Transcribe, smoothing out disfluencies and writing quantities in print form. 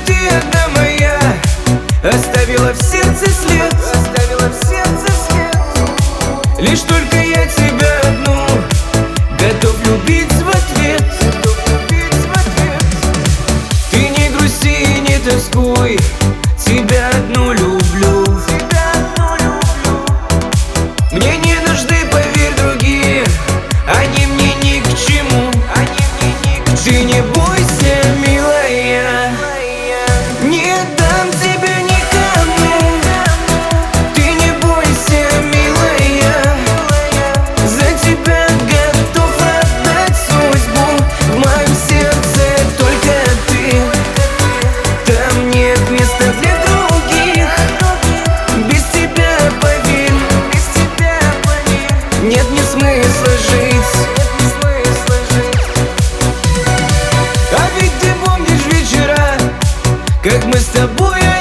ты одна моя, оставила в сердце след, оставила в сердце след. Лишь только я тебя одну готов любить в ответ, Ты не грусти и не тоскуй, тебя одну люблю. Мне не нужны, поверь, другие, они мне ни к чему. Ты не бойся, милая, не отдам тебя никому. Ты не бойся, милая, за тебя готов отдать судьбу. В моем сердце только ты, там нет места для других. Без тебя, поверь, нет мне смысла жить. А ведь ты помнишь вечера, как мы с тобой